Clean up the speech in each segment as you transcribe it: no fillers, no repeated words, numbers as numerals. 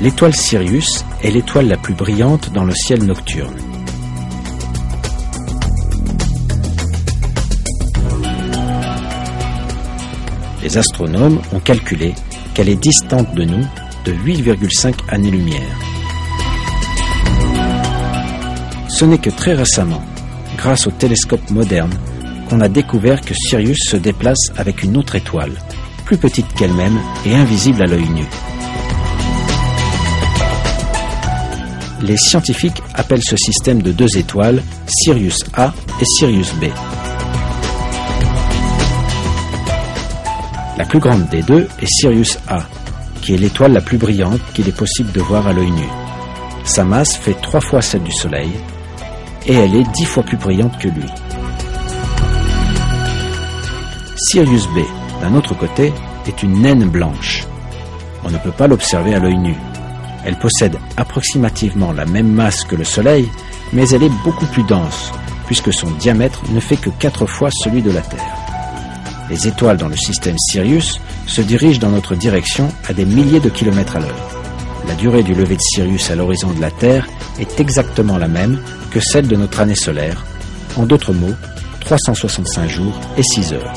L'étoile Sirius est l'étoile la plus brillante dans le ciel nocturne. Les astronomes ont calculé qu'elle est distante de nous de 8,5 années-lumière. Ce n'est que très récemment, grâce aux télescopes modernes, qu'on a découvert que Sirius se déplace avec une autre étoile, plus petite qu'elle-même et invisible à l'œil nu. Les scientifiques appellent ce système de deux étoiles Sirius A et Sirius B. La plus grande des deux est Sirius A, qui est l'étoile la plus brillante qu'il est possible de voir à l'œil nu. Sa masse fait 3 fois celle du Soleil, et elle est 10 fois plus brillante que lui. Sirius B, d'un autre côté, est une naine blanche. On ne peut pas l'observer à l'œil nu. Elle possède approximativement la même masse que le Soleil, mais elle est beaucoup plus dense, puisque son diamètre ne fait que 4 fois celui de la Terre. Les étoiles dans le système Sirius se dirigent dans notre direction à des milliers de kilomètres à l'heure. La durée du lever de Sirius à l'horizon de la Terre est exactement la même que celle de notre année solaire, en d'autres mots, 365 jours et 6 heures.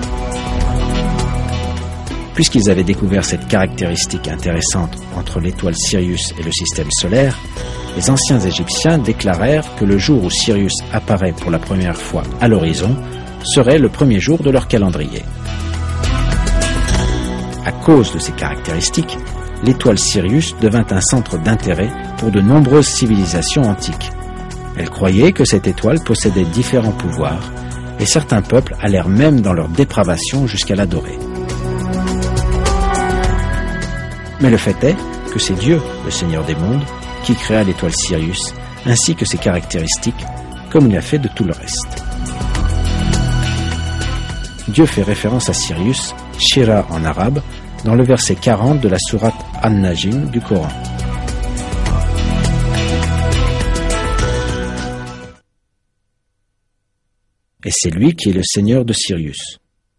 Puisqu'ils avaient découvert cette caractéristique intéressante entre l'étoile Sirius et le système solaire, les anciens Égyptiens déclarèrent que le jour où Sirius apparaît pour la première fois à l'horizon serait le premier jour de leur calendrier. À cause de ces caractéristiques, l'étoile Sirius devint un centre d'intérêt pour de nombreuses civilisations antiques. Elles croyaient que cette étoile possédait différents pouvoirs, et certains peuples allèrent même dans leur dépravation jusqu'à l'adorer. Mais le fait est que c'est Dieu, le Seigneur des mondes, qui créa l'étoile Sirius, ainsi que ses caractéristiques, comme il a fait de tout le reste. Dieu fait référence à Sirius, Shira en arabe, dans le verset 40 de la sourate An-Najm du Coran. Et c'est lui qui est le Seigneur de Sirius.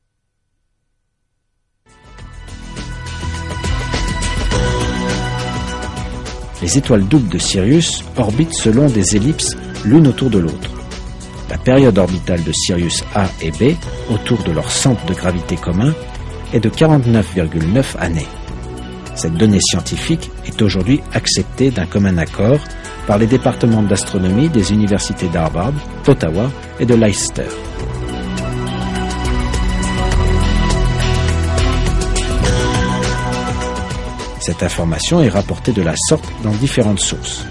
Les étoiles doubles de Sirius orbitent selon des ellipses l'une autour de l'autre. La période orbitale de Sirius A et B, autour de leur centre de gravité commun, est de 49,9 années. Cette donnée scientifique est aujourd'hui acceptée d'un commun accord par les départements d'astronomie des universités d'Harvard, d'Ottawa et de Leicester. Cette information est rapportée de la sorte dans différentes sources.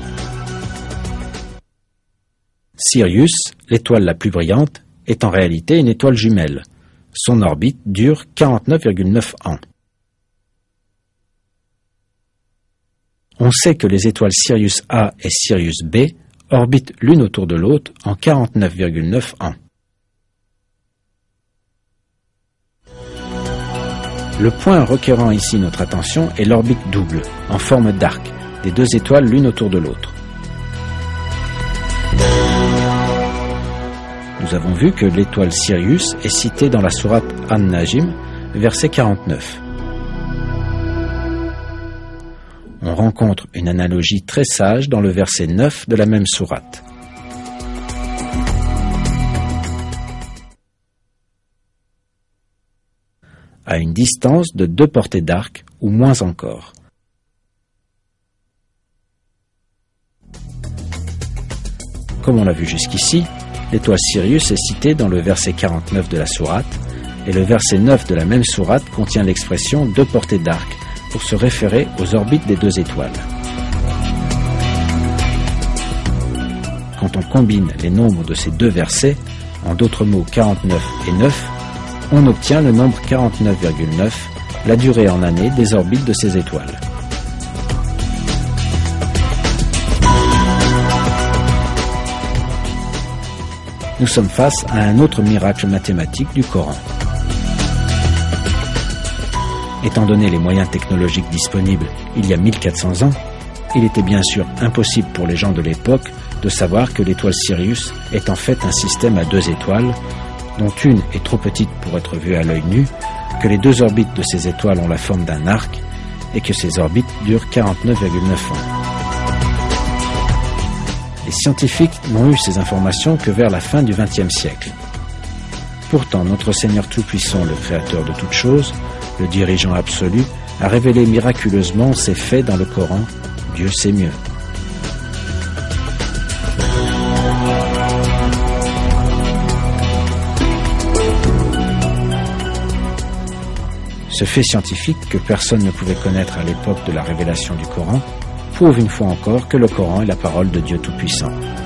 Sirius, l'étoile la plus brillante, est en réalité une étoile jumelle. Son orbite dure 49,9 ans. On sait que les étoiles Sirius A et Sirius B orbitent l'une autour de l'autre en 49,9 ans. Le point requérant ici notre attention est l'orbite double, en forme d'arc, des deux étoiles l'une autour de l'autre. Nous avons vu que l'étoile Sirius est citée dans la sourate An-Najm, verset 49. On rencontre une analogie très sage dans le verset 9 de la même sourate. À une distance de 2 portées d'arc, ou moins encore. Comme on l'a vu jusqu'ici, l'étoile Sirius est citée dans le verset 49 de la sourate, et le verset 9 de la même sourate contient l'expression 2 portées d'arc, pour se référer aux orbites des deux étoiles. Quand on combine les nombres de ces deux versets, en d'autres mots 49 et 9, on obtient le nombre 49,9, la durée en années des orbites de ces étoiles. Nous sommes face à un autre miracle mathématique du Coran. Étant donné les moyens technologiques disponibles il y a 1400 ans, il était bien sûr impossible pour les gens de l'époque de savoir que l'étoile Sirius est en fait un système à 2 étoiles, dont une est trop petite pour être vue à l'œil nu, que les 2 orbites de ces étoiles ont la forme d'un arc, et que ces orbites durent 49,9 ans. Les scientifiques n'ont eu ces informations que vers la fin du XXe siècle. Pourtant, notre Seigneur Tout-Puissant, le Créateur de toutes choses, le dirigeant absolu, a révélé miraculeusement ces faits dans le Coran. Dieu sait mieux. Ce fait scientifique que personne ne pouvait connaître à l'époque de la révélation du Coran prouve une fois encore que le Coran est la parole de Dieu Tout-Puissant.